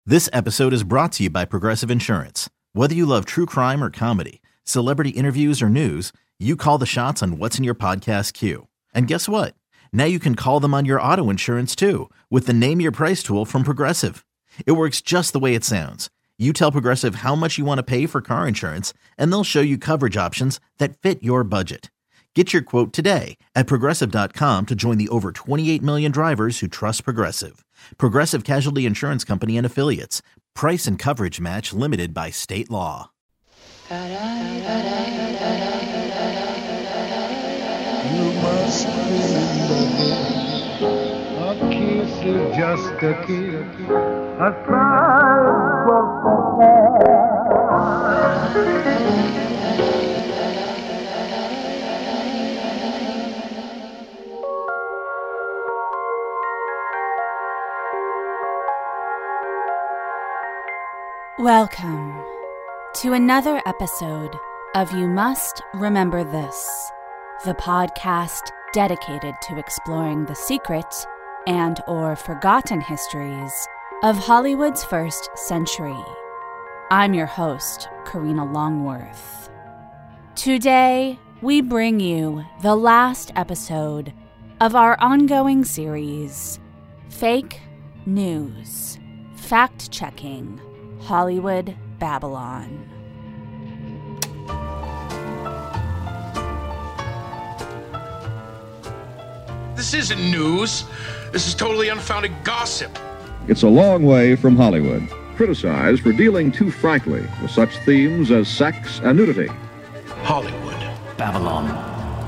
This episode is brought to you by Progressive Insurance. Whether you love true crime or comedy, celebrity interviews or news, you call the shots on what's in your podcast queue. And guess what? Now you can call them on your auto insurance too with the Name Your Price tool from Progressive. It works just the way it sounds. You tell Progressive how much you want to pay for car insurance, and they'll show you coverage options that fit your budget. Get your quote today at Progressive.com to join the over 28 million drivers who trust Progressive. Progressive Casualty Insurance Company and Affiliates. Price and coverage match limited by state law. You must remember, a kiss is just a kiss, a sigh for Welcome to another episode of You Must Remember This, the podcast dedicated to exploring the secret and or forgotten histories of Hollywood's first century. I'm your host, Karina Longworth. Today, we bring you the last episode of our ongoing series, Fake News, Fact-Checking Hollywood Babylon. This isn't news. This is totally unfounded gossip. It's a long way from Hollywood, criticized for dealing too frankly with such themes as sex and nudity. Hollywood Babylon.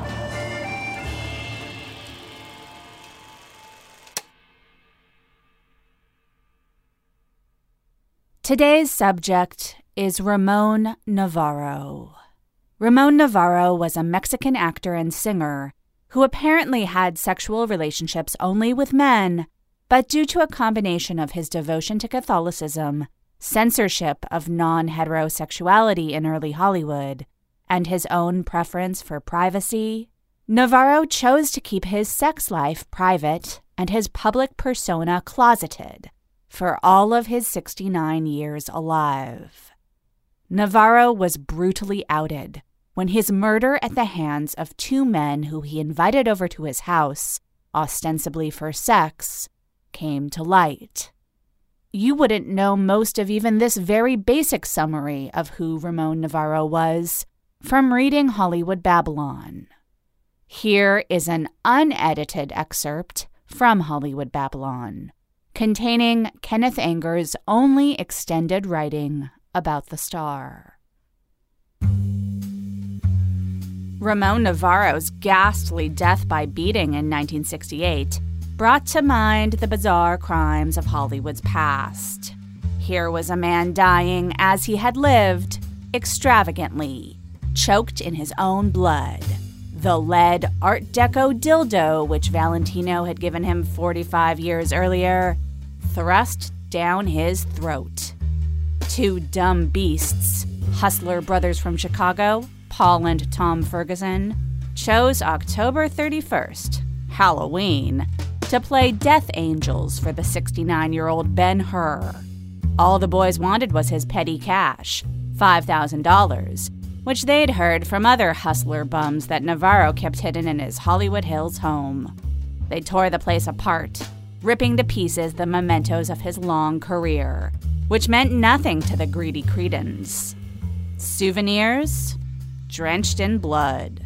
Today's subject is Ramon Navarro. Ramon Navarro was a Mexican actor and singer who apparently had sexual relationships only with men, but due to a combination of his devotion to Catholicism, censorship of non-heterosexuality in early Hollywood, and his own preference for privacy, Navarro chose to keep his sex life private and his public persona closeted for all of his 69 years alive. Navarro was brutally outed when his murder at the hands of two men who he invited over to his house, ostensibly for sex, came to light. You wouldn't know most of even this very basic summary of who Ramon Navarro was from reading Hollywood Babylon. Here is an unedited excerpt from Hollywood Babylon, containing Kenneth Anger's only extended writing about the star. Ramon Navarro's ghastly death by beating in 1968 brought to mind the bizarre crimes of Hollywood's past. Here was a man dying as he had lived, extravagantly, choked in his own blood. The lead Art Deco dildo, which Valentino had given him 45 years earlier, thrust down his throat. Two dumb beasts, hustler brothers from Chicago, Paul and Tom Ferguson, chose October 31st, Halloween, to play death angels for the 69-year-old Ben-Hur. All the boys wanted was his petty cash, $5,000, which they'd heard from other hustler bums that Navarro kept hidden in his Hollywood Hills home. They tore the place apart, ripping to pieces the mementos of his long career, which meant nothing to the greedy cretins. Souvenirs drenched in blood.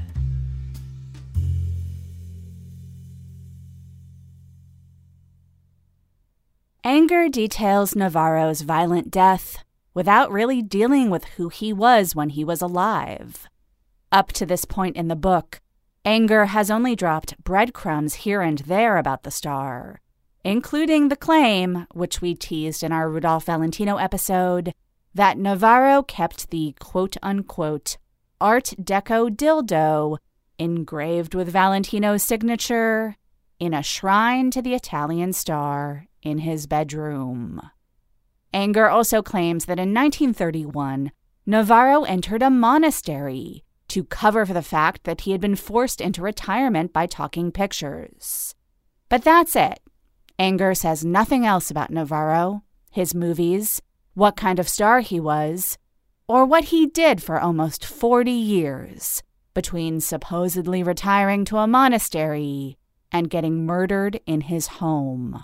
Anger details Navarro's violent death without really dealing with who he was when he was alive. Up to this point in the book, Anger has only dropped breadcrumbs here and there about the star, including the claim, which we teased in our Rudolph Valentino episode, that Navarro kept the quote-unquote Art Deco dildo engraved with Valentino's signature in a shrine to the Italian star in his bedroom. Anger also claims that in 1931, Navarro entered a monastery to cover for the fact that he had been forced into retirement by talking pictures. But that's it. Anger says nothing else about Navarro, his movies, what kind of star he was, or what he did for almost 40 years between supposedly retiring to a monastery and getting murdered in his home.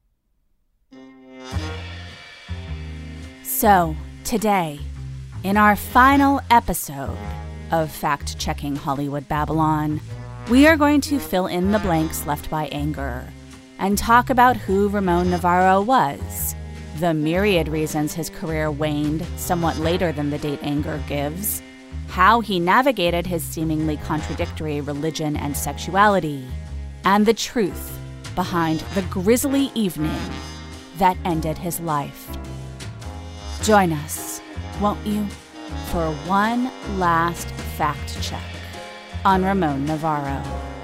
So, today, in our final episode of Fact Checking Hollywood Babylon, we are going to fill in the blanks left by anger and talk about who Ramon Novarro was, the myriad reasons his career waned somewhat later than the date anger gives, how he navigated his seemingly contradictory religion and sexuality, and the truth behind the grisly evening that ended his life. Join us, won't you, for one last fact check on Ramon Novarro.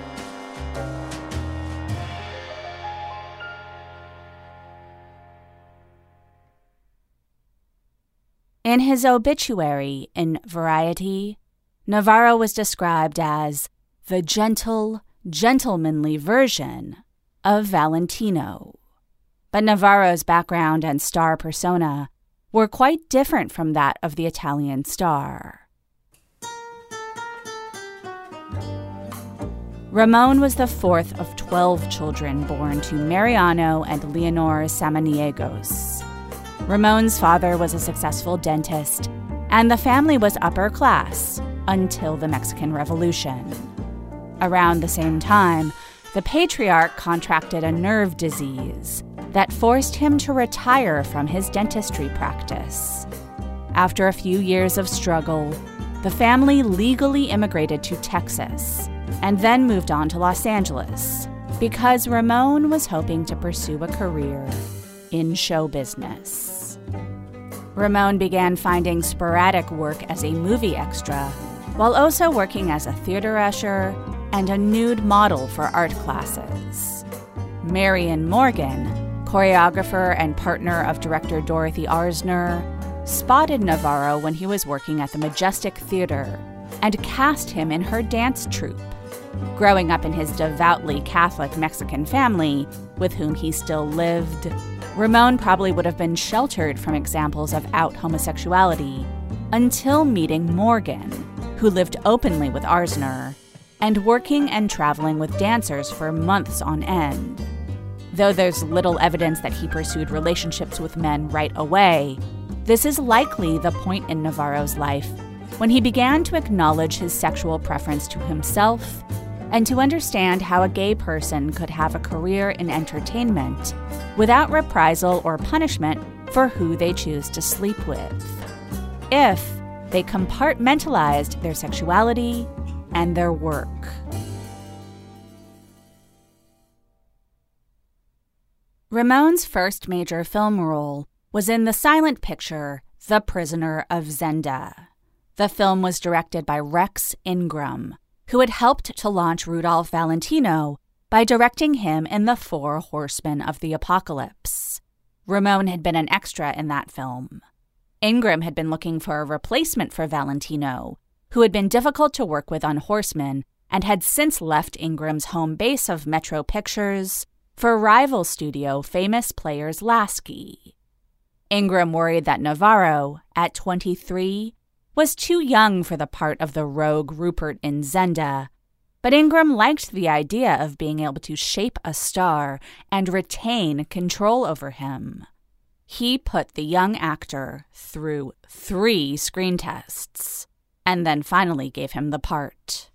In his obituary in Variety, Novarro was described as the gentle, gentlemanly version of Valentino. But Novarro's background and star persona were quite different from that of the Italian star. Ramon was the fourth of 12 children born to Mariano and Leonor Samaniegos. Ramon's father was a successful dentist, and the family was upper class until the Mexican Revolution. Around the same time, the patriarch contracted a nerve disease that forced him to retire from his dentistry practice. After a few years of struggle, the family legally immigrated to Texas and then moved on to Los Angeles because Ramon was hoping to pursue a career in show business. Ramon began finding sporadic work as a movie extra, while also working as a theater usher and a nude model for art classes. Marion Morgan, choreographer and partner of director Dorothy Arzner, spotted Novarro when he was working at the Majestic Theater and cast him in her dance troupe. Growing up in his devoutly Catholic Mexican family, with whom he still lived, Ramon probably would have been sheltered from examples of out homosexuality until meeting Morgan, who lived openly with Arzner, and working and traveling with dancers for months on end. Though there's little evidence that he pursued relationships with men right away, this is likely the point in Novarro's life when he began to acknowledge his sexual preference to himself and to understand how a gay person could have a career in entertainment without reprisal or punishment for who they choose to sleep with, if they compartmentalized their sexuality and their work. Ramon's first major film role was in the silent picture The Prisoner of Zenda. The film was directed by Rex Ingram, who had helped to launch Rudolph Valentino by directing him in The Four Horsemen of the Apocalypse. Ramon had been an extra in that film. Ingram had been looking for a replacement for Valentino, who had been difficult to work with on Horsemen and had since left Ingram's home base of Metro Pictures for rival studio Famous Players Lasky. Ingram worried that Novarro, at 23, was too young for the part of the rogue Rupert in Zenda, but Ingram liked the idea of being able to shape a star and retain control over him. He put the young actor through 3 screen tests, and then finally gave him the part.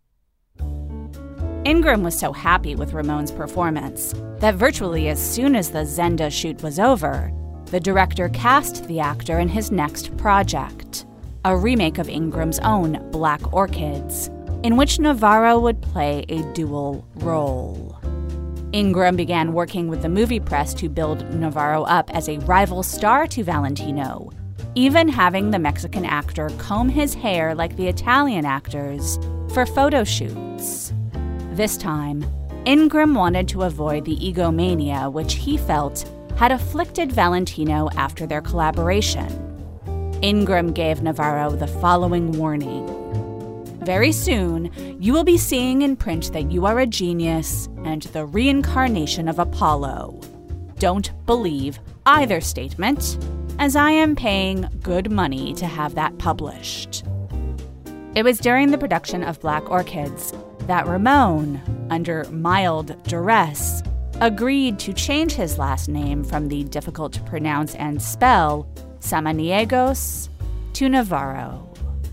Ingram was so happy with Ramon's performance that virtually as soon as the Zenda shoot was over, the director cast the actor in his next project, a remake of Ingram's own Black Orchids, in which Novarro would play a dual role. Ingram began working with the movie press to build Novarro up as a rival star to Valentino, even having the Mexican actor comb his hair like the Italian actors for photo shoots. This time, Ingram wanted to avoid the egomania which he felt had afflicted Valentino after their collaboration. Ingram gave Novarro the following warning: "Very soon, you will be seeing in print that you are a genius and the reincarnation of Apollo. Don't believe either statement, as I am paying good money to have that published. It was during the production of Black Orchids that Ramon, under mild duress, agreed to change his last name from the difficult-to-pronounce and spell Samaniegos to Navarro.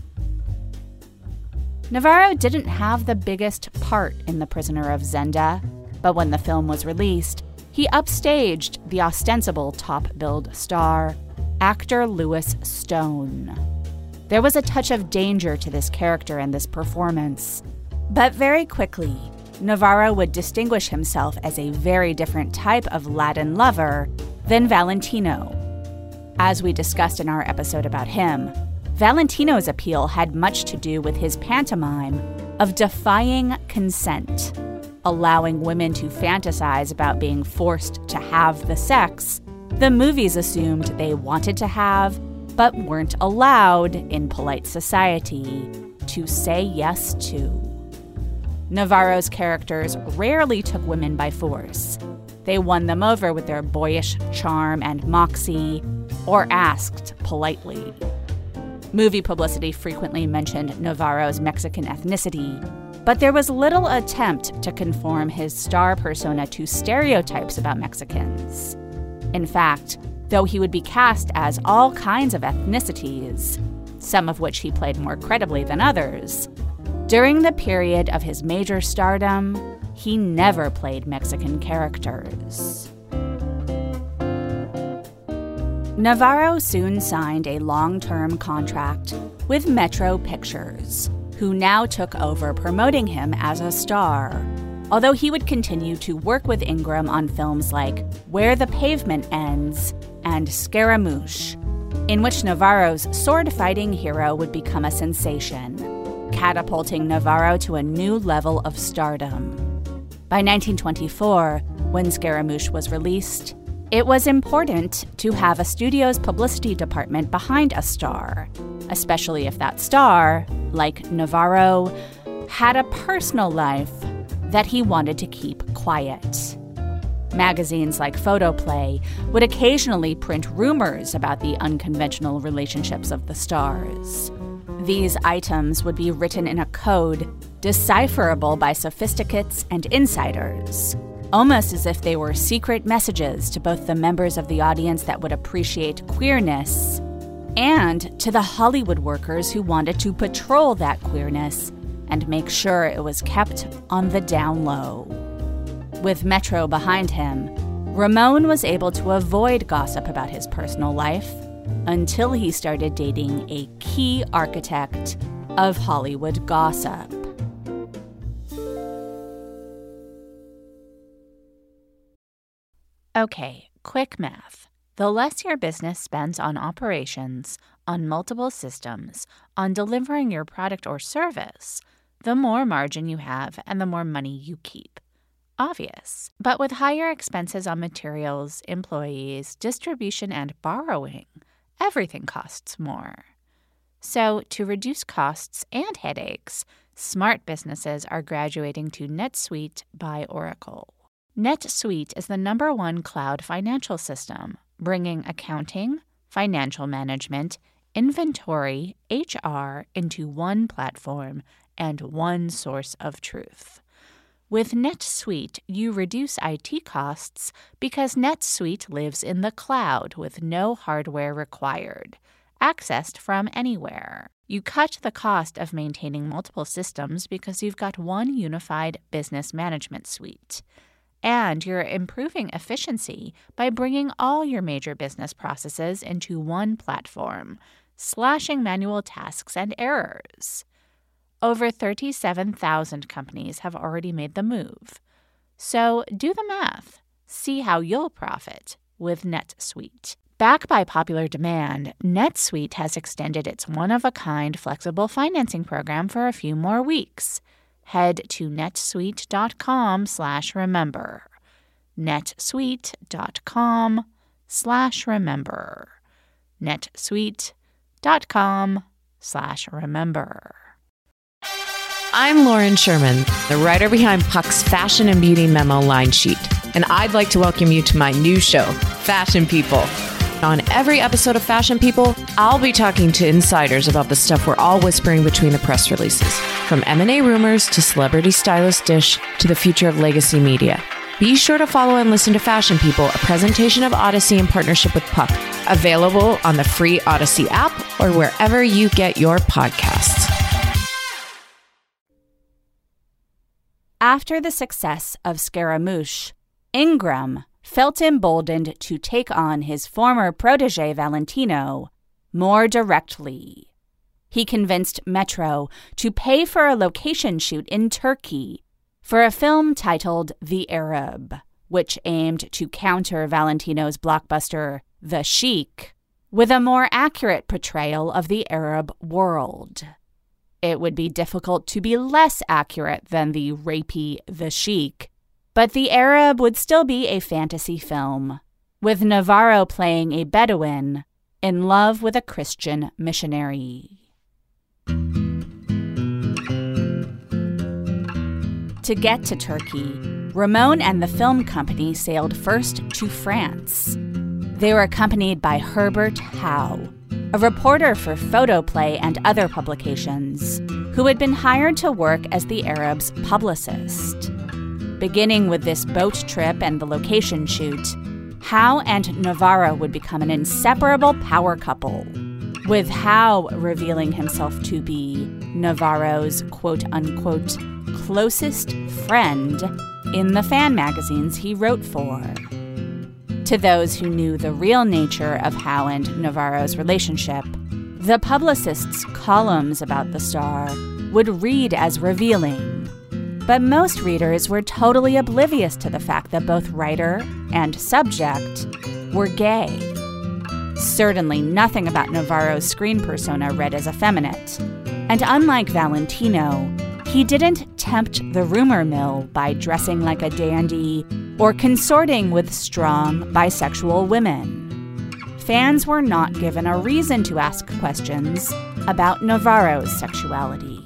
Navarro didn't have the biggest part in The Prisoner of Zenda, but when the film was released, he upstaged the ostensible top-billed star, actor Lewis Stone. There was a touch of danger to this character in this performance, but very quickly, Navarro would distinguish himself as a very different type of Latin lover than Valentino. As we discussed in our episode about him, Valentino's appeal had much to do with his pantomime of defying consent, allowing women to fantasize about being forced to have the sex the movies assumed they wanted to have, but weren't allowed in polite society to say yes to. Navarro's characters rarely took women by force. They won them over with their boyish charm and moxie, or asked politely. Movie publicity frequently mentioned Navarro's Mexican ethnicity, but there was little attempt to conform his star persona to stereotypes about Mexicans. In fact, though he would be cast as all kinds of ethnicities, some of which he played more credibly than others, during the period of his major stardom, he never played Mexican characters. Navarro soon signed a long-term contract with Metro Pictures, who now took over promoting him as a star, although he would continue to work with Ingram on films like Where the Pavement Ends and Scaramouche, in which Navarro's sword-fighting hero would become a sensation, catapulting Navarro to a new level of stardom. By 1924, when Scaramouche was released, it was important to have a studio's publicity department behind a star, especially if that star, like Navarro, had a personal life that he wanted to keep quiet. Magazines like Photoplay would occasionally print rumors about the unconventional relationships of the stars. These items would be written in a code decipherable by sophisticates and insiders, almost as if they were secret messages to both the members of the audience that would appreciate queerness and to the Hollywood workers who wanted to patrol that queerness and make sure it was kept on the down low. With Metro behind him, Ramon was able to avoid gossip about his personal life until he started dating a key architect of Hollywood gossip. Okay, quick math. The less your business spends on operations, on multiple systems, on delivering your product or service, the more margin you have and the more money you keep. Obvious. But with higher expenses on materials, employees, distribution, and borrowing, everything costs more. So, to reduce costs and headaches, smart businesses are graduating to NetSuite by Oracle. NetSuite is the #1 cloud financial system, bringing accounting, financial management, inventory, HR into one platform and one source of truth. With NetSuite, you reduce IT costs because NetSuite lives in the cloud with no hardware required, accessed from anywhere. You cut the cost of maintaining multiple systems because you've got one unified business management suite. And you're improving efficiency by bringing all your major business processes into one platform, slashing manual tasks and errors. Over 37,000 companies have already made the move. So do the math. See how you'll profit with NetSuite. Backed by popular demand, NetSuite has extended its one-of-a-kind flexible financing program for a few more weeks. Head to netsuite.com/remember. netsuite.com/remember. netsuite.com/remember. I'm Lauren Sherman, the writer behind Puck's Fashion and Beauty Memo line sheet, and I'd like to welcome you to my new show, Fashion People. On every episode of Fashion People, I'll be talking to insiders about the stuff we're all whispering between the press releases. From M&A rumors to celebrity stylist dish to the future of legacy media. Be sure to follow and listen to Fashion People, a presentation of Odyssey in partnership with Puck. Available on the free Odyssey app or wherever you get your podcasts. After the success of Scaramouche, Ingram felt emboldened to take on his former protege Valentino more directly. He convinced Metro to pay for a location shoot in Turkey for a film titled The Arab, which aimed to counter Valentino's blockbuster The Sheik with a more accurate portrayal of the Arab world. It would be difficult to be less accurate than the rapey The Sheik, but The Arab would still be a fantasy film, with Navarro playing a Bedouin in love with a Christian missionary. To get to Turkey, Ramon and the film company sailed first to France. They were accompanied by Herbert Howe, a reporter for Photoplay and other publications, who had been hired to work as the Arab's publicist. Beginning with this boat trip and the location shoot, Howe and Navarro would become an inseparable power couple, with Howe revealing himself to be Navarro's quote-unquote closest friend in the fan magazines he wrote for. To those who knew the real nature of Howe and Navarro's relationship, the publicist's columns about the star would read as revealing. But most readers were totally oblivious to the fact that both writer and subject were gay. Certainly nothing about Navarro's screen persona read as effeminate. And unlike Valentino, he didn't tempt the rumor mill by dressing like a dandy or consorting with strong bisexual women. Fans were not given a reason to ask questions about Navarro's sexuality.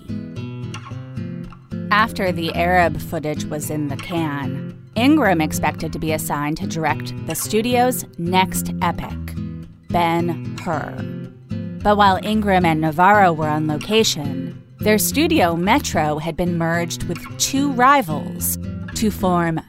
After the Arab footage was in the can, Ingram expected to be assigned to direct the studio's next epic, Ben-Hur. But while Ingram and Navarro were on location, their studio, Metro, had been merged with two rivals to form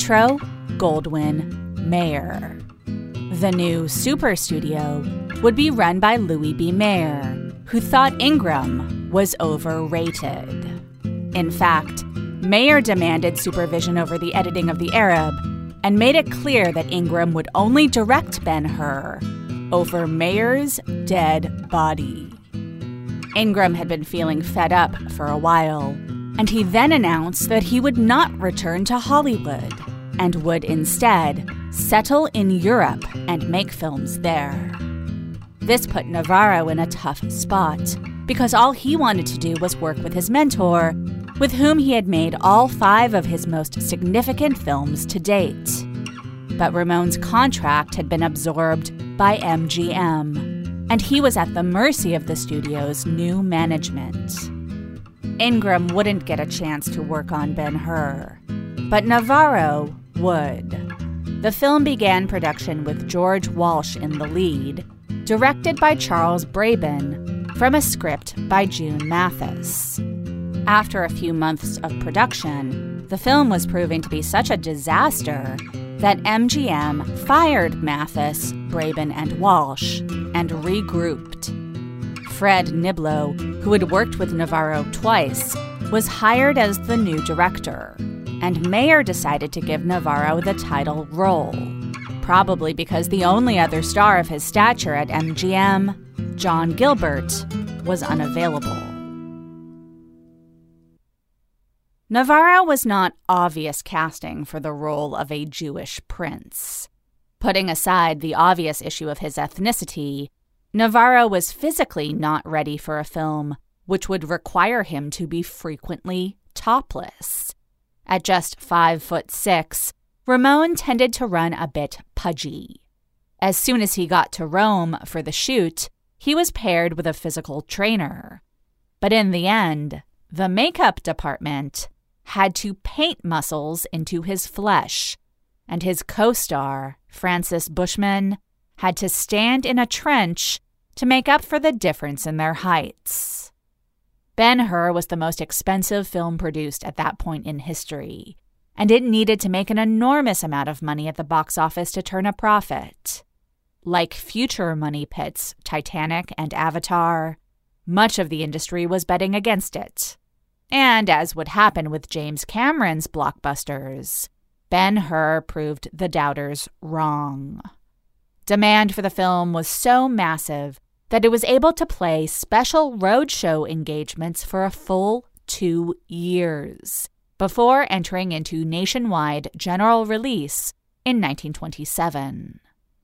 Metro-Goldwyn-Mayer. The new super studio would be run by Louis B. Mayer, who thought Ingram was overrated. In fact, Mayer demanded supervision over the editing of The Arab and made it clear that Ingram would only direct Ben-Hur over Mayer's dead body. Ingram had been feeling fed up for a while, and he then announced that he would not return to Hollywood and would instead settle in Europe and make films there. This put Navarro in a tough spot, because all he wanted to do was work with his mentor, with whom he had made all 5 of his most significant films to date. But Ramon's contract had been absorbed by MGM, and he was at the mercy of the studio's new management. Ingram wouldn't get a chance to work on Ben-Hur, but Navarro would. The film began production with George Walsh in the lead, directed by Charles Braben, from a script by June Mathis. After a few months of production, the film was proving to be such a disaster that MGM fired Mathis, Braben, and Walsh and regrouped. Fred Niblo, who had worked with Navarro twice, was hired as the new director, and Mayer decided to give Navarro the title role, probably because the only other star of his stature at MGM, John Gilbert, was unavailable. Navarro was not obvious casting for the role of a Jewish prince. Putting aside the obvious issue of his ethnicity, Navarro was physically not ready for a film which would require him to be frequently topless. At just 5'6", Ramon tended to run a bit pudgy. As soon as he got to Rome for the shoot, he was paired with a physical trainer. But in the end, the makeup department had to paint muscles into his flesh, and his co-star Francis Bushman, had to stand in a trench to make up for the difference in their heights. Ben-Hur was the most expensive film produced at that point in history, and it needed to make an enormous amount of money at the box office to turn a profit. Like future money pits, Titanic and Avatar, much of the industry was betting against it. And as would happen with James Cameron's blockbusters, Ben-Hur proved the doubters wrong. Demand for the film was so massive that it was able to play special roadshow engagements for a full 2 years before entering into nationwide general release in 1927.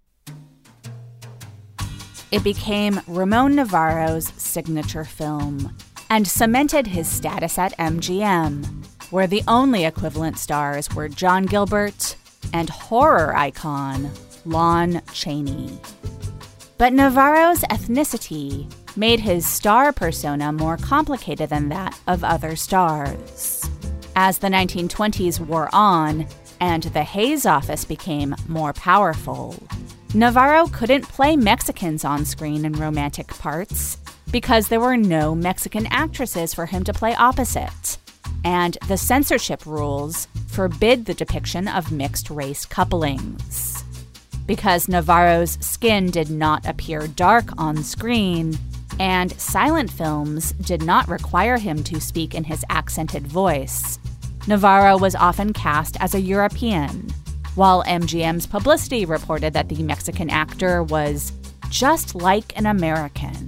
It became Ramon Navarro's signature film and cemented his status at MGM, where the only equivalent stars were John Gilbert and horror icon Lon Chaney. But Navarro's ethnicity made his star persona more complicated than that of other stars. As the 1920s wore on and the Hays office became more powerful, Navarro couldn't play Mexicans on screen in romantic parts because there were no Mexican actresses for him to play opposite, and the censorship rules forbid the depiction of mixed-race couplings. Because Navarro's skin did not appear dark on screen, and silent films did not require him to speak in his accented voice, Navarro was often cast as a European, while MGM's publicity reported that the Mexican actor was just like an American.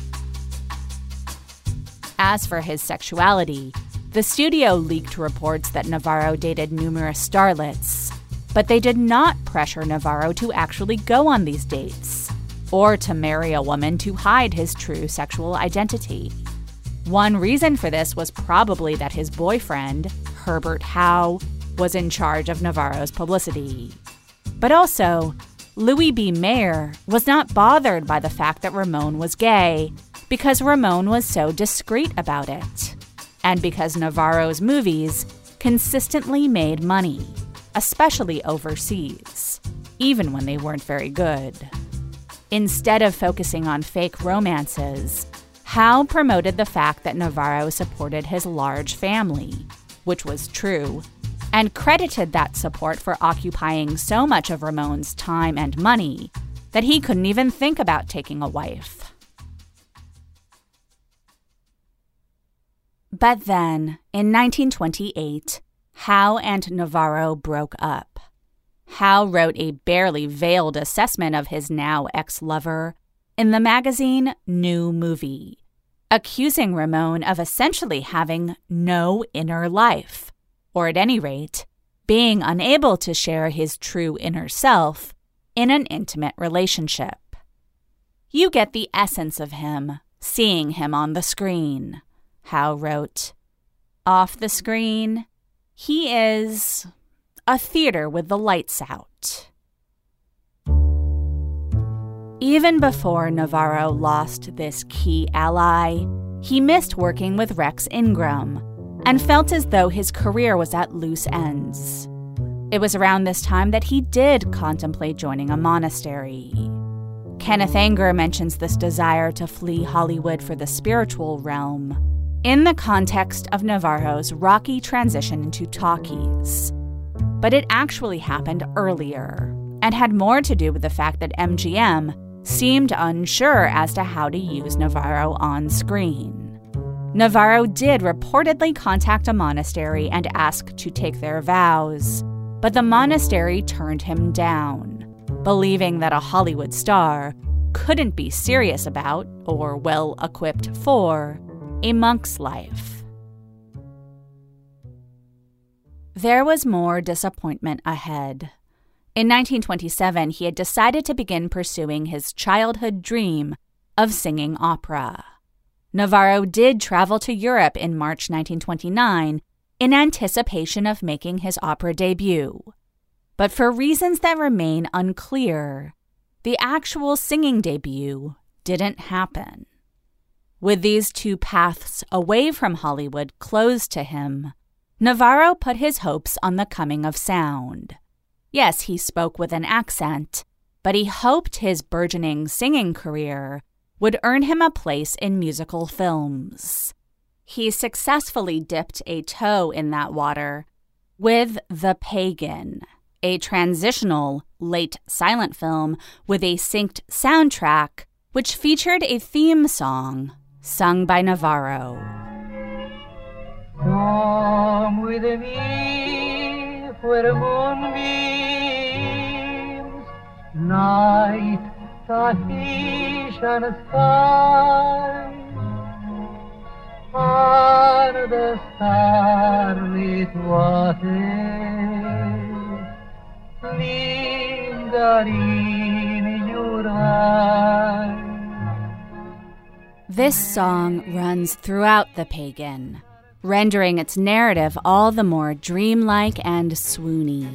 As for his sexuality, the studio leaked reports that Navarro dated numerous starlets, but they did not pressure Navarro to actually go on these dates, or to marry a woman to hide his true sexual identity. One reason for this was probably that his boyfriend, Herbert Howe, was in charge of Navarro's publicity. But also, Louis B. Mayer was not bothered by the fact that Ramon was gay, because Ramon was so discreet about it, and because Navarro's movies consistently made money, especially overseas, even when they weren't very good. Instead of focusing on fake romances, Howe promoted the fact that Navarro supported his large family, which was true, and credited that support for occupying so much of Ramon's time and money that he couldn't even think about taking a wife. But then, in 1928, Howe and Navarro broke up. Howe wrote a barely veiled assessment of his now ex-lover in the magazine New Movie, accusing Ramon of essentially having no inner life, or at any rate, being unable to share his true inner self in an intimate relationship. You get the essence of him, seeing him on the screen, Howe wrote. Off the screen, he is a theater with the lights out. Even before Navarro lost this key ally, he missed working with Rex Ingram and felt as though his career was at loose ends. It was around this time that he did contemplate joining a monastery. Kenneth Anger mentions this desire to flee Hollywood for the spiritual realm in the context of Navarro's rocky transition into talkies. But it actually happened earlier and had more to do with the fact that MGM seemed unsure as to how to use Navarro on screen. Navarro did reportedly contact a monastery and ask to take their vows, but the monastery turned him down, believing that a Hollywood star couldn't be serious about, or well-equipped for, a monk's life. There was more disappointment ahead. In 1927, he had decided to begin pursuing his childhood dream of singing opera. Navarro did travel to Europe in March 1929 in anticipation of making his opera debut. But for reasons that remain unclear, the actual singing debut didn't happen. With these two paths away from Hollywood closed to him, Navarro put his hopes on the coming of sound. Yes, he spoke with an accent, but he hoped his burgeoning singing career would earn him a place in musical films. He successfully dipped a toe in that water with The Pagan, a transitional, late silent film with a synced soundtrack which featured a theme song sung by Navarro. Come with me where moonbeams night Tahitian sky on the starlit waters linger in your eyes. This song runs throughout The Pagan, rendering its narrative all the more dreamlike and swoony.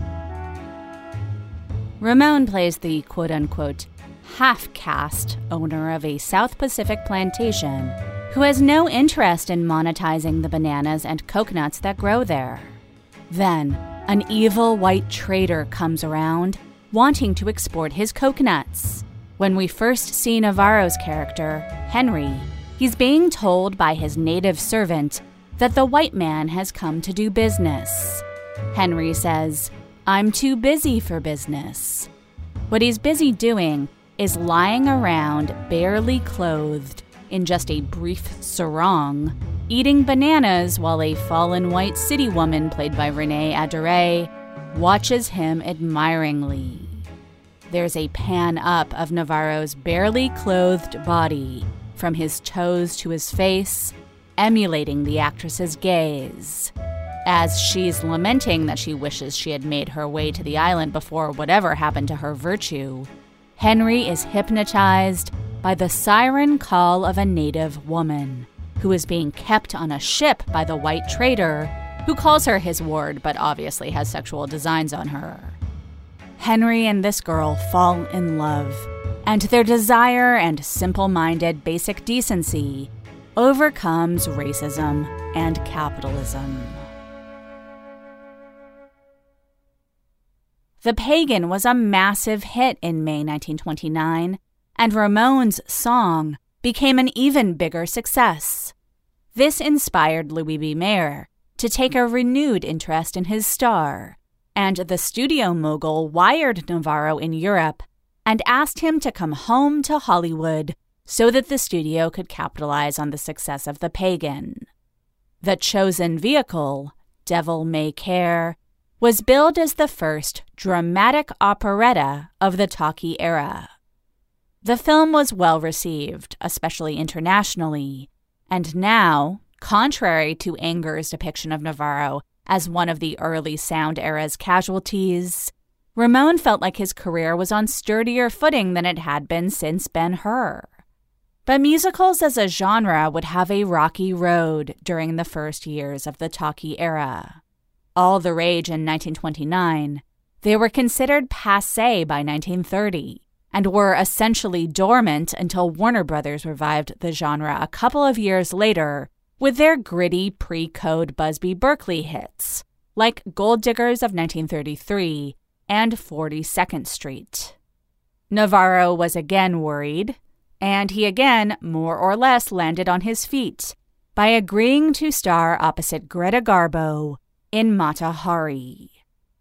Ramon plays the quote-unquote half-caste owner of a South Pacific plantation who has no interest in monetizing the bananas and coconuts that grow there. Then, an evil white trader comes around, wanting to export his coconuts. When we first see Navarro's character, Henry, he's being told by his native servant that the white man has come to do business. Henry says, "I'm too busy for business." What he's busy doing is lying around barely clothed in just a brief sarong, eating bananas while a fallen white city woman played by Renee Adoree watches him admiringly. There's a pan up of Navarro's barely clothed body from his toes to his face, emulating the actress's gaze. As she's lamenting that she wishes she had made her way to the island before whatever happened to her virtue, Henry is hypnotized by the siren call of a native woman who is being kept on a ship by the white trader who calls her his ward but obviously has sexual designs on her. Henry and this girl fall in love, and their desire and simple-minded basic decency overcomes racism and capitalism. The Pagan was a massive hit in May 1929, and Ramon's song became an even bigger success. This inspired Louis B. Mayer to take a renewed interest in his star, and the studio mogul wired Navarro in Europe and asked him to come home to Hollywood so that the studio could capitalize on the success of The Pagan. The chosen vehicle, Devil May Care, was billed as the first dramatic operetta of the talkie era. The film was well received, especially internationally, and now, contrary to Anger's depiction of Navarro as one of the early sound era's casualties, Ramon felt like his career was on sturdier footing than it had been since Ben-Hur. But musicals as a genre would have a rocky road during the first years of the talkie era. All the rage in 1929, they were considered passé by 1930 and were essentially dormant until Warner Brothers revived the genre a couple of years later with their gritty pre-code Busby Berkeley hits, like Gold Diggers of 1933 and 42nd Street. Navarro was again worried, and he again more or less landed on his feet by agreeing to star opposite Greta Garbo in Mata Hari.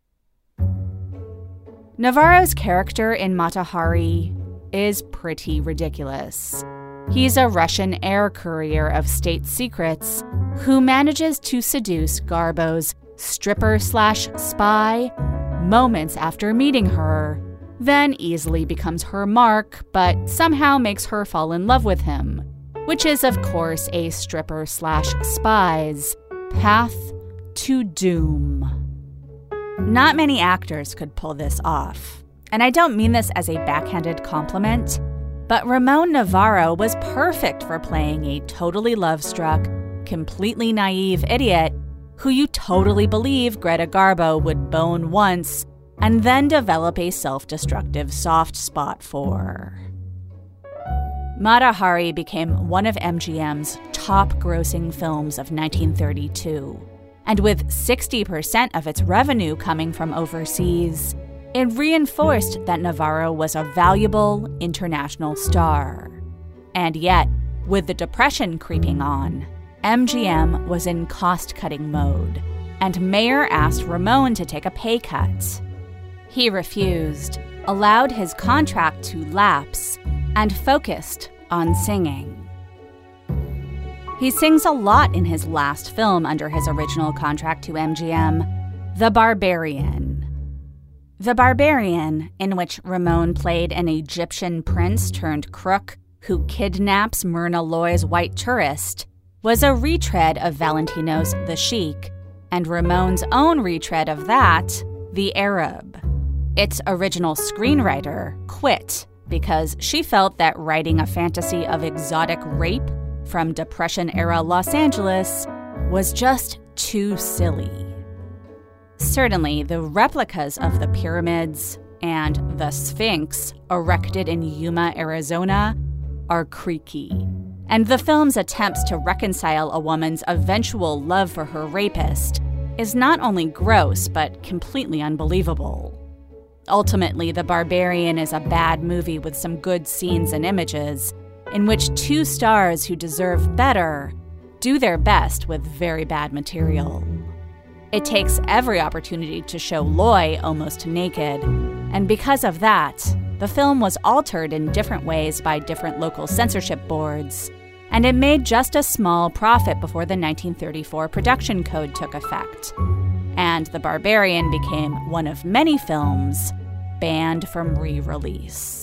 Navarro's character in Mata Hari is pretty ridiculous. He's a Russian air courier of state secrets who manages to seduce Garbo's stripper/spy moments after meeting her, then easily becomes her mark, but somehow makes her fall in love with him, which is, of course, a stripper/spy's path to doom. Not many actors could pull this off, and I don't mean this as a backhanded compliment, but Ramon Navarro was perfect for playing a totally love-struck, completely naive idiot who you totally believe Greta Garbo would bone once and then develop a self-destructive soft spot for. Mata Hari became one of MGM's top-grossing films of 1932, and with 60% of its revenue coming from overseas, it reinforced that Navarro was a valuable international star. And yet, with the Depression creeping on, MGM was in cost-cutting mode, and Mayer asked Ramon to take a pay cut. He refused, allowed his contract to lapse, and focused on singing. He sings a lot in his last film under his original contract to MGM, The Barbarian. The Barbarian, in which Ramon played an Egyptian prince turned crook who kidnaps Myrna Loy's white tourist, was a retread of Valentino's The Sheik, and Ramon's own retread of that, The Arab. Its original screenwriter quit because she felt that writing a fantasy of exotic rape from Depression-era Los Angeles was just too silly. Certainly, the replicas of the pyramids and the Sphinx erected in Yuma, Arizona, are creaky, and the film's attempts to reconcile a woman's eventual love for her rapist is not only gross, but completely unbelievable. Ultimately, The Barbarian is a bad movie with some good scenes and images, in which two stars who deserve better do their best with very bad material. It takes every opportunity to show Loy almost naked, and because of that, the film was altered in different ways by different local censorship boards, and it made just a small profit before the 1934 production code took effect, and The Barbarian became one of many films banned from re-release.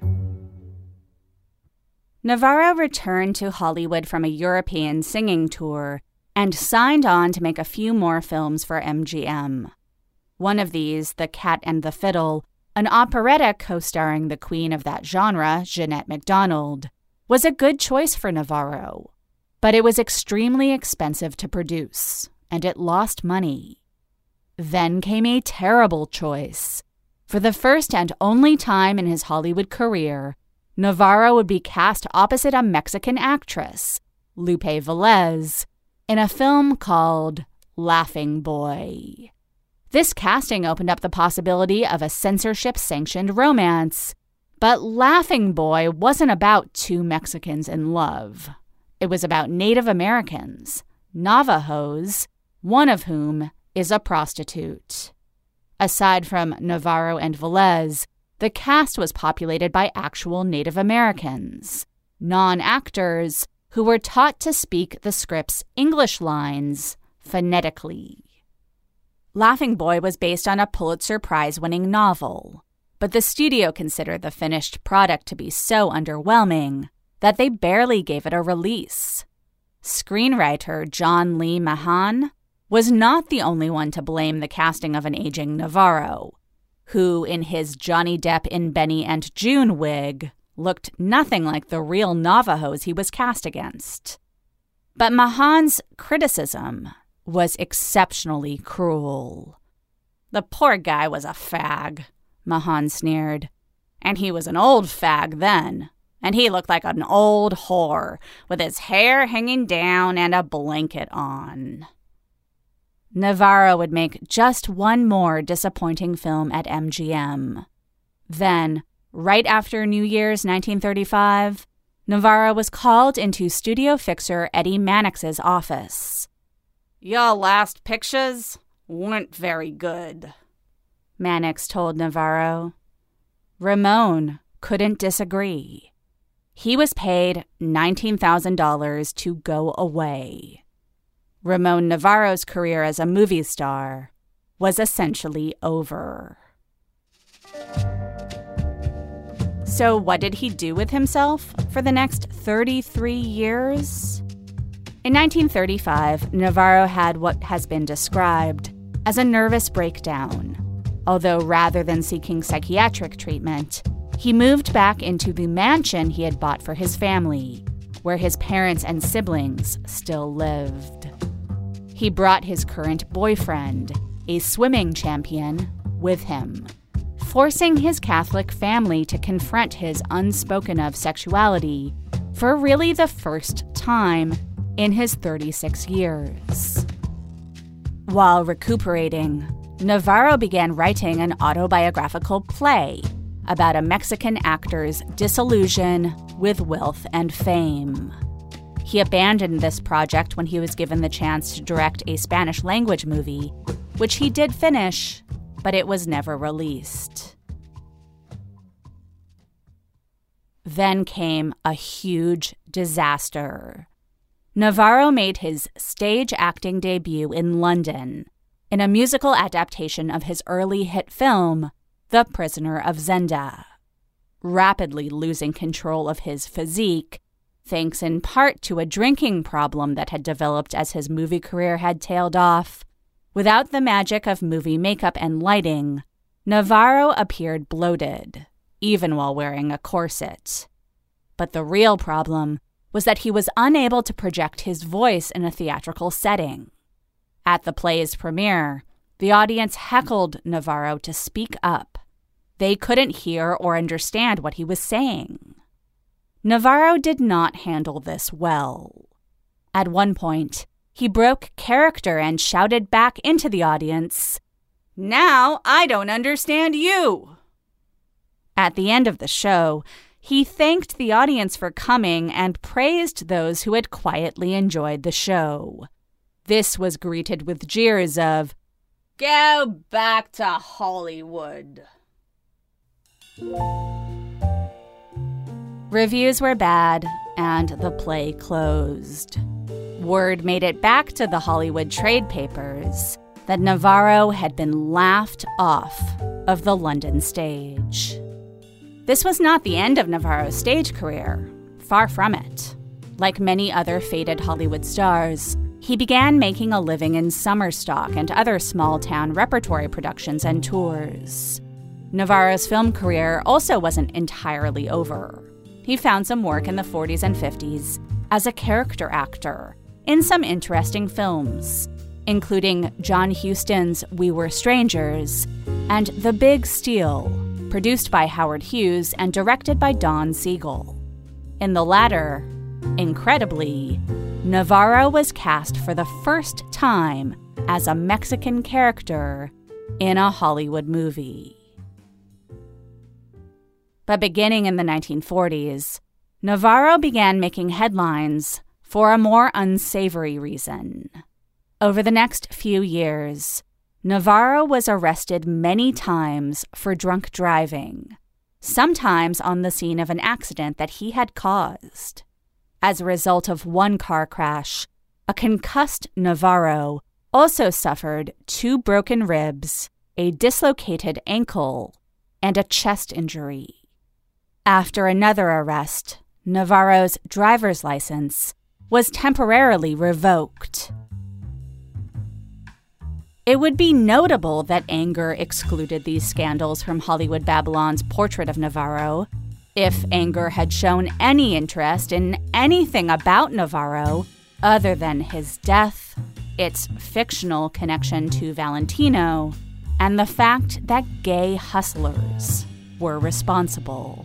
Navarro returned to Hollywood from a European singing tour and signed on to make a few more films for MGM. One of these, The Cat and the Fiddle, an operetta co-starring the queen of that genre, Jeanette MacDonald, was a good choice for Navarro, but it was extremely expensive to produce, and it lost money. Then came a terrible choice. For the first and only time in his Hollywood career, Navarro would be cast opposite a Mexican actress, Lupe Velez, in a film called Laughing Boy. This casting opened up the possibility of a censorship-sanctioned romance, but Laughing Boy wasn't about two Mexicans in love. It was about Native Americans, Navajos, one of whom is a prostitute. Aside from Navarro and Velez, the cast was populated by actual Native Americans, non-actors who were taught to speak the script's English lines phonetically. Laughing Boy was based on a Pulitzer Prize-winning novel, but the studio considered the finished product to be so underwhelming that they barely gave it a release. Screenwriter John Lee Mahan was not the only one to blame the casting of an aging Navarro, who, in his Johnny Depp in Benny and June wig, looked nothing like the real Navajos he was cast against. But Mahan's criticism was exceptionally cruel. "The poor guy was a fag," Mahan sneered. "And he was an old fag then, and he looked like an old whore, with his hair hanging down and a blanket on." Navarro would make just one more disappointing film at MGM. Then, right after New Year's 1935, Navarro was called into studio fixer Eddie Mannix's office. "Your last pictures weren't very good," Mannix told Navarro. Ramon couldn't disagree. He was paid $19,000 to go away. Ramon Navarro's career as a movie star was essentially over. So what did he do with himself for the next 33 years? In 1935, Navarro had what has been described as a nervous breakdown, although rather than seeking psychiatric treatment, he moved back into the mansion he had bought for his family, where his parents and siblings still lived. He brought his current boyfriend, a swimming champion, with him, forcing his Catholic family to confront his unspoken-of sexuality for really the first time in his 36 years. While recuperating, Navarro began writing an autobiographical play about a Mexican actor's disillusion with wealth and fame. He abandoned this project when he was given the chance to direct a Spanish-language movie, which he did finish, but it was never released. Then came a huge disaster. Navarro made his stage acting debut in London in a musical adaptation of his early hit film, The Prisoner of Zenda. Rapidly losing control of his physique, thanks in part to a drinking problem that had developed as his movie career had tailed off, without the magic of movie makeup and lighting, Navarro appeared bloated, even while wearing a corset. But the real problem was that he was unable to project his voice in a theatrical setting. At the play's premiere, the audience heckled Navarro to speak up. They couldn't hear or understand what he was saying. Navarro did not handle this well. At one point, he broke character and shouted back into the audience, "Now I don't understand you." At the end of the show, he thanked the audience for coming and praised those who had quietly enjoyed the show. This was greeted with jeers of, "Go back to Hollywood." Reviews were bad, and the play closed. Word made it back to the Hollywood trade papers that Navarro had been laughed off of the London stage. This was not the end of Navarro's stage career. Far from it. Like many other faded Hollywood stars, he began making a living in summer stock and other small-town repertory productions and tours. Navarro's film career also wasn't entirely over. He found some work in the 40s and 50s as a character actor in some interesting films, including John Huston's We Were Strangers and The Big Steal, produced by Howard Hughes and directed by Don Siegel. In the latter, incredibly, Navarro was cast for the first time as a Mexican character in a Hollywood movie. But beginning in the 1940s, Navarro began making headlines for a more unsavory reason. Over the next few years, Navarro was arrested many times for drunk driving, sometimes on the scene of an accident that he had caused. As a result of one car crash, a concussed Navarro also suffered 2 broken ribs, a dislocated ankle, and a chest injury. After another arrest, Navarro's driver's license was temporarily revoked. It would be notable that anger excluded these scandals from Hollywood Babylon's portrait of Navarro. If anger had shown any interest in anything about Navarro other than his death, its fictional connection to Valentino, and the fact that gay hustlers were responsible.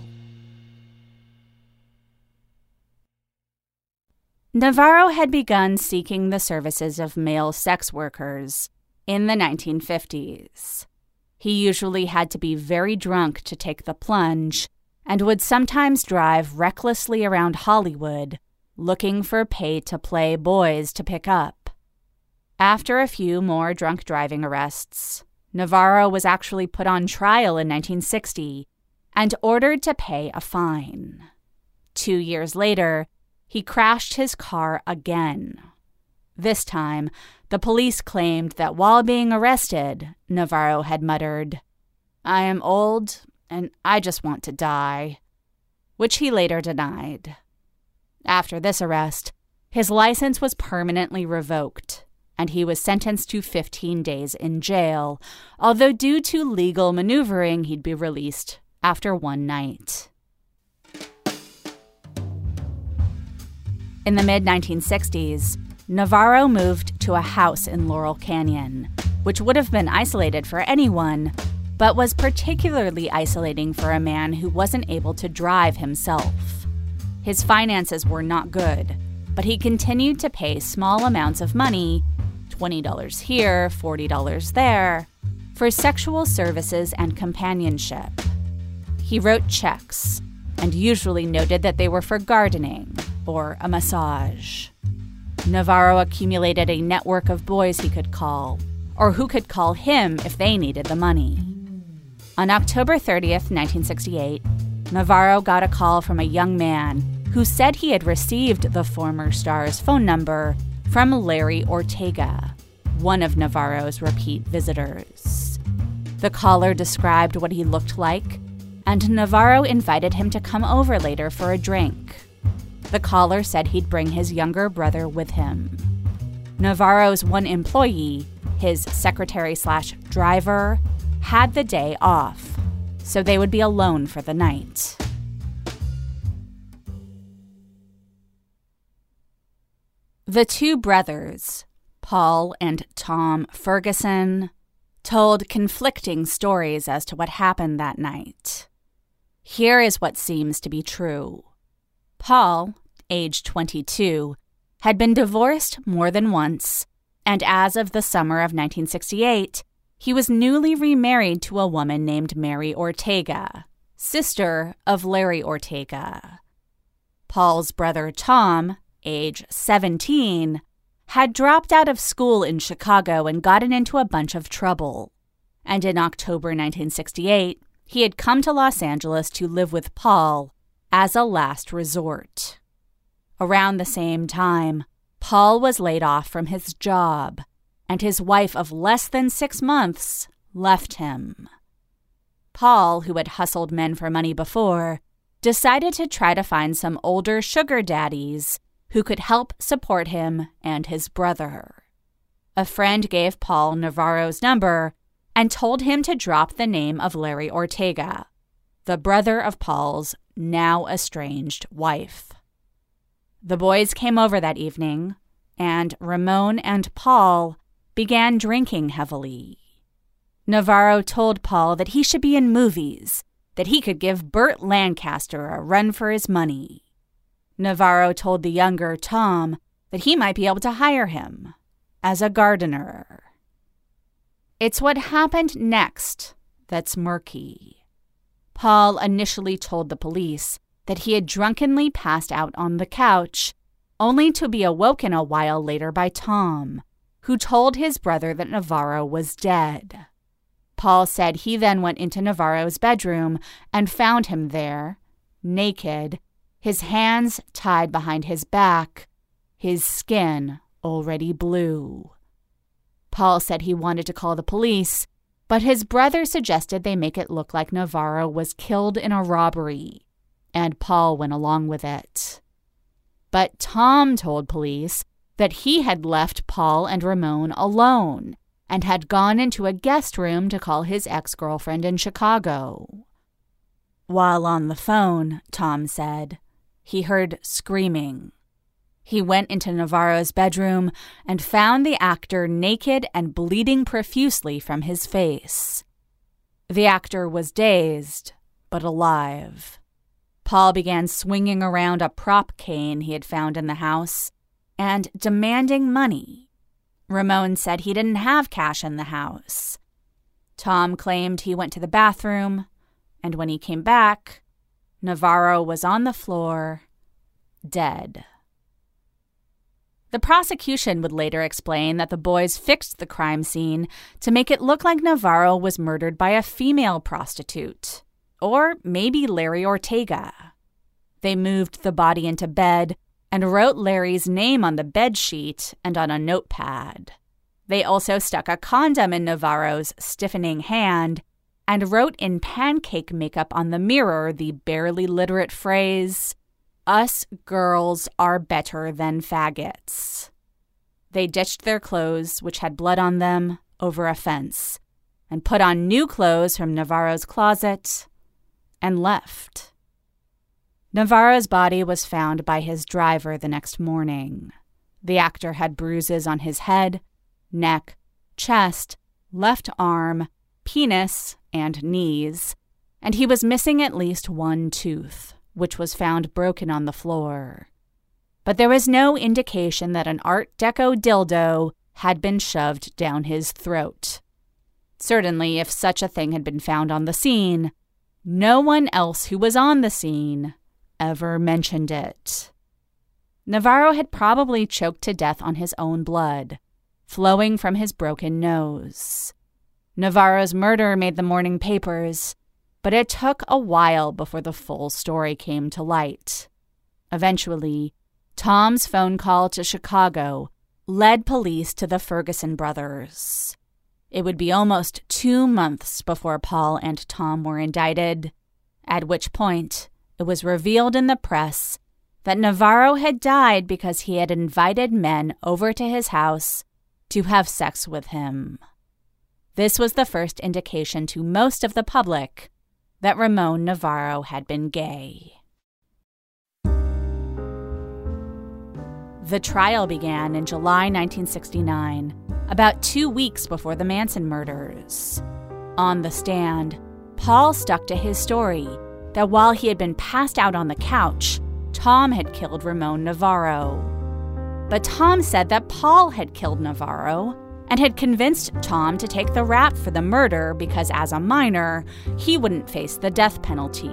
Navarro had begun seeking the services of male sex workers in the 1950s. He usually had to be very drunk to take the plunge and would sometimes drive recklessly around Hollywood looking for pay-to-play boys to pick up. After a few more drunk driving arrests, Navarro was actually put on trial in 1960 and ordered to pay a fine. 2 years later, he crashed his car again. This time, the police claimed that while being arrested, Navarro had muttered, "I am old and I just want to die," which he later denied. After this arrest, his license was permanently revoked, and he was sentenced to 15 days in jail, although due to legal maneuvering, he'd be released after one night. In the mid-1960s, Navarro moved to a house in Laurel Canyon, which would have been isolated for anyone, but was particularly isolating for a man who wasn't able to drive himself. His finances were not good, but he continued to pay small amounts of money, $20 here, $40 there, for sexual services and companionship. He wrote checks and usually noted that they were for gardening or a massage. Navarro accumulated a network of boys he could call, or who could call him if they needed the money. On October 30th, 1968, Navarro got a call from a young man who said he had received the former star's phone number from Larry Ortega, one of Navarro's repeat visitors. The caller described what he looked like, and Navarro invited him to come over later for a drink. The caller said he'd bring his younger brother with him. Navarro's one employee, his secretary/driver, had the day off, so they would be alone for the night. The two brothers, Paul and Tom Ferguson, told conflicting stories as to what happened that night. Here is what seems to be true. Paul, age 22, had been divorced more than once, and as of the summer of 1968, he was newly remarried to a woman named Mary Ortega, sister of Larry Ortega. Paul's brother Tom, age 17, had dropped out of school in Chicago and gotten into a bunch of trouble. And in October 1968, he had come to Los Angeles to live with Paul as a last resort. Around the same time, Paul was laid off from his job, and his wife of less than 6 months left him. Paul, who had hustled men for money before, decided to try to find some older sugar daddies who could help support him and his brother. A friend gave Paul Navarro's number and told him to drop the name of Larry Ortega, the brother of Paul's now estranged wife. The boys came over that evening, and Ramon and Paul began drinking heavily. Navarro told Paul that he should be in movies, that he could give Burt Lancaster a run for his money. Navarro told the younger Tom that he might be able to hire him as a gardener. It's what happened next that's murky. Paul initially told the police that he had drunkenly passed out on the couch, only to be awoken a while later by Tom, who told his brother that Navarro was dead. Paul said he then went into Navarro's bedroom and found him there, naked, his hands tied behind his back, his skin already blue. Paul said he wanted to call the police, but his brother suggested they make it look like Navarro was killed in a robbery, and Paul went along with it. But Tom told police that he had left Paul and Ramon alone and had gone into a guest room to call his ex-girlfriend in Chicago. While on the phone, Tom said, he heard screaming. He went into Navarro's bedroom and found the actor naked and bleeding profusely from his face. The actor was dazed, but alive. Paul began swinging around a prop cane he had found in the house and demanding money. Ramon said he didn't have cash in the house. Tom claimed he went to the bathroom, and when he came back, Navarro was on the floor, dead. The prosecution would later explain that the boys fixed the crime scene to make it look like Navarro was murdered by a female prostitute, or maybe Larry Ortega. They moved the body into bed and wrote Larry's name on the bedsheet and on a notepad. They also stuck a condom in Navarro's stiffening hand and wrote in pancake makeup on the mirror the barely literate phrase, "Us girls are better than faggots." They ditched their clothes, which had blood on them, over a fence, and put on new clothes from Navarro's closet, and left. Navarro's body was found by his driver the next morning. The actor had bruises on his head, neck, chest, left arm, penis, and knees, and he was missing at least one tooth, which was found broken on the floor. But there was no indication that an Art Deco dildo had been shoved down his throat. Certainly, if such a thing had been found on the scene, no one else who was on the scene ever mentioned it. Navarro had probably choked to death on his own blood, flowing from his broken nose. Navarro's murder made the morning papers, but it took a while before the full story came to light. Eventually, Tom's phone call to Chicago led police to the Ferguson brothers. It would be almost 2 months before Paul and Tom were indicted, at which point it was revealed in the press that Navarro had died because he had invited men over to his house to have sex with him. This was the first indication to most of the public that Ramon Navarro had been gay. The trial began in July 1969, about 2 weeks before the Manson murders. On the stand, Paul stuck to his story that while he had been passed out on the couch, Tom had killed Ramon Navarro. But Tom said that Paul had killed Navarro and had convinced Tom to take the rap for the murder because as a minor, he wouldn't face the death penalty.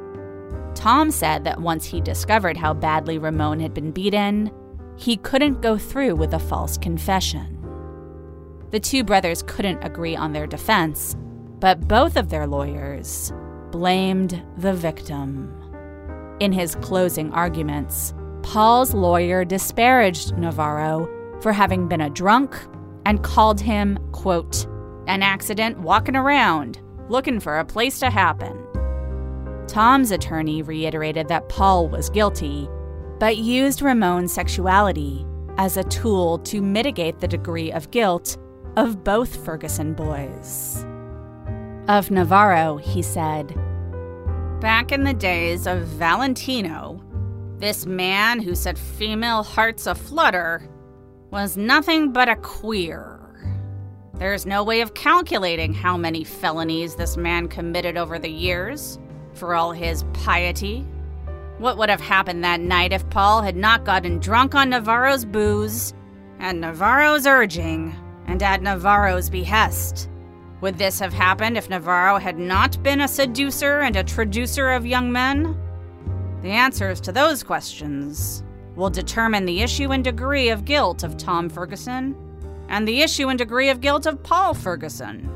Tom said that once he discovered how badly Ramon had been beaten, he couldn't go through with a false confession. The two brothers couldn't agree on their defense, but both of their lawyers blamed the victim. In his closing arguments, Paul's lawyer disparaged Navarro for having been a drunk and called him, quote, an accident walking around, looking for a place to happen. Tom's attorney reiterated that Paul was guilty, but used Ramon's sexuality as a tool to mitigate the degree of guilt of both Ferguson boys. Of Navarro, he said, "Back in the days of Valentino, this man who set female hearts aflutter was nothing but a queer. There's no way of calculating how many felonies this man committed over the years, for all his piety. What would have happened that night if Paul had not gotten drunk on Navarro's booze, at Navarro's urging, and at Navarro's behest? Would this have happened if Navarro had not been a seducer and a traducer of young men? The answers to those questions will determine the issue and degree of guilt of Tom Ferguson and the issue and degree of guilt of Paul Ferguson."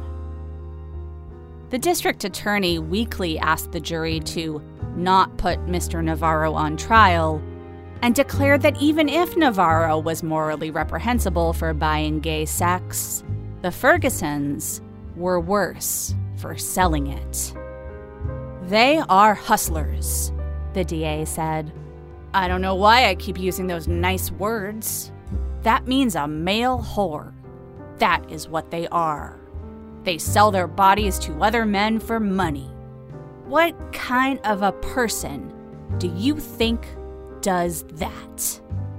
The district attorney weakly asked the jury to not put Mr. Navarro on trial and declared that even if Navarro was morally reprehensible for buying gay sex, the Fergusons were worse for selling it. "They are hustlers," the DA said. "I don't know why I keep using those nice words. That means a male whore. That is what they are. They sell their bodies to other men for money. What kind of a person do you think does that?"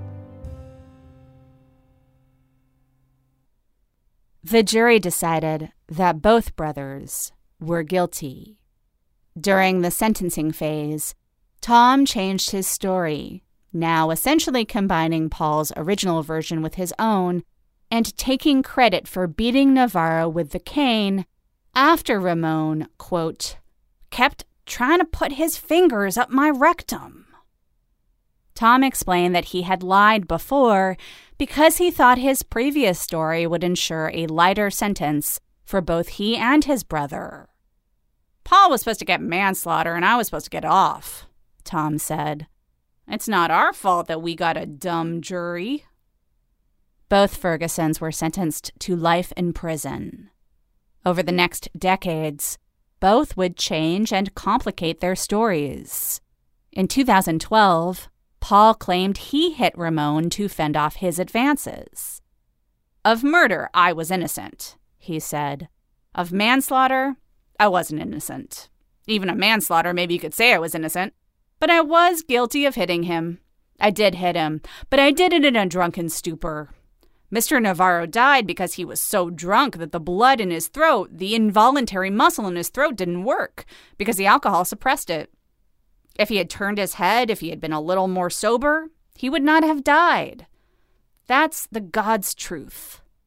The jury decided that both brothers were guilty. During the sentencing phase, Tom changed his story, now essentially combining Paul's original version with his own and taking credit for beating Navarro with the cane after Ramon, quote, kept trying to put his fingers up my rectum. Tom explained that he had lied before because he thought his previous story would ensure a lighter sentence for both he and his brother. "Paul was supposed to get manslaughter and I was supposed to get off," Tom said. "It's not our fault that we got a dumb jury." Both Fergusons were sentenced to life in prison. Over the next decades, both would change and complicate their stories. In 2012, Paul claimed he hit Ramon to fend off his advances. "Of murder, I was innocent," he said. "Of manslaughter, I wasn't innocent. Even of manslaughter, maybe you could say I was innocent. But I was guilty of hitting him. I did hit him, but I did it in a drunken stupor. Mr. Navarro died because he was so drunk that the blood in his throat, the involuntary muscle in his throat, didn't work because the alcohol suppressed it. If he had turned his head, if he had been a little more sober, he would not have died. That's the God's truth.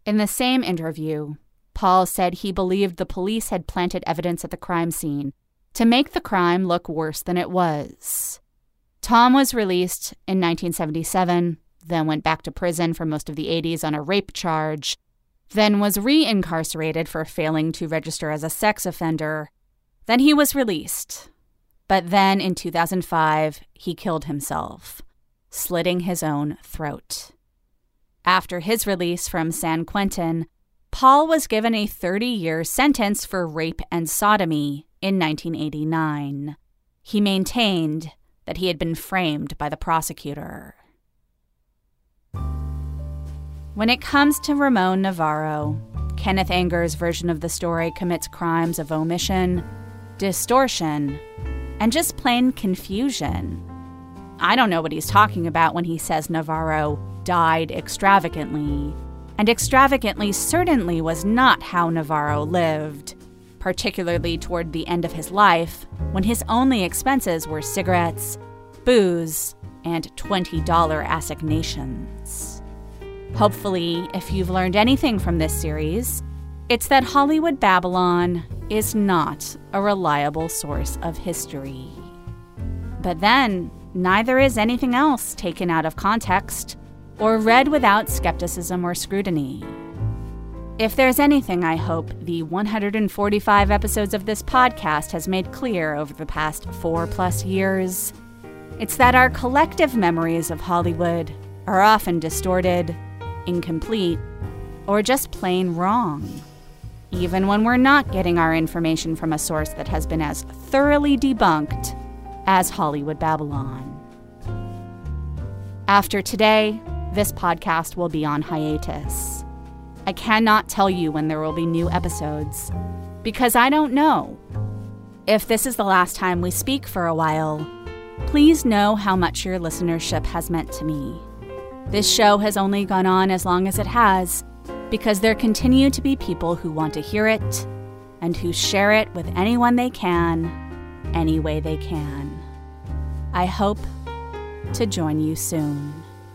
In the same interview, Paul said he believed the police had planted evidence at the crime scene to make the crime look worse than it was. Tom was released in 1977, then went back to prison for most of the 80s on a rape charge, then was re-incarcerated for failing to register as a sex offender. Then he was released. But then in 2005, he killed himself, slitting his own throat. After his release from San Quentin, Paul was given a 30-year sentence for rape and sodomy in 1989. He maintained that he had been framed by the prosecutor. When it comes to Ramon Navarro, Kenneth Anger's version of the story commits crimes of omission, distortion, and just plain confusion. I don't know what he's talking about when he says Navarro died extravagantly, and extravagantly certainly was not how Navarro lived, particularly toward the end of his life, when his only expenses were cigarettes, booze, and $20 assignations. Hopefully, if you've learned anything from this series, it's that Hollywood Babylon is not a reliable source of history. But then, neither is anything else taken out of context or read without skepticism or scrutiny. If there's anything I hope the 145 episodes of this podcast has made clear over the past 4+ years, it's that our collective memories of Hollywood are often distorted, incomplete, or just plain wrong, even when we're not getting our information from a source that has been as thoroughly debunked as Hollywood Babylon. After today, this podcast will be on hiatus. I cannot tell you when there will be new episodes, because I don't know. If this is the last time we speak for a while, please know how much your listenership has meant to me. This show has only gone on as long as it has because there continue to be people who want to hear it and who share it with anyone they can, any way they can. I hope to join you soon.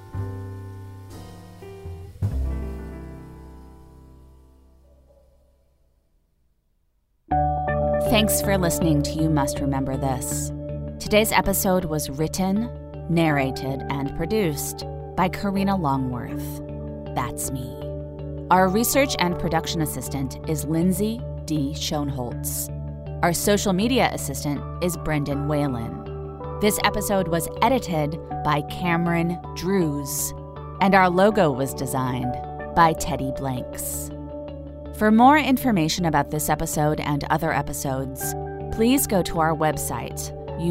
Thanks for listening to You Must Remember This. Today's episode was written, narrated, and produced by Karina Longworth. That's me. Our research and production assistant is Lindsay D. Schoenholtz. Our social media assistant is Brendan Whalen. This episode was edited by Cameron Drews, and our logo was designed by Teddy Blanks. For more information about this episode and other episodes, please go to our website,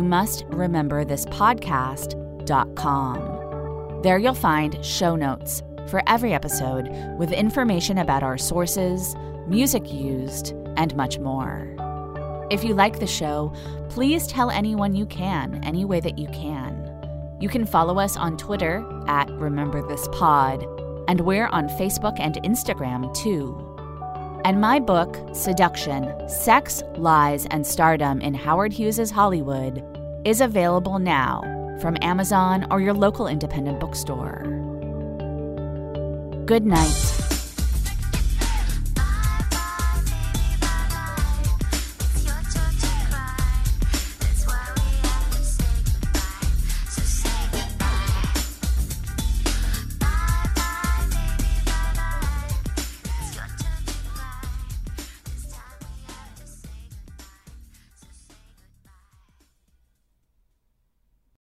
youmustrememberthispodcast.com. There you'll find show notes for every episode with information about our sources, music used, and much more. If you like the show, please tell anyone you can, any way that you can. You can follow us on Twitter at RememberThisPod, and we're on Facebook and Instagram too. And my book, Seduction, Sex, Lies, and Stardom in Howard Hughes' Hollywood, is available now from Amazon or your local independent bookstore. Good night.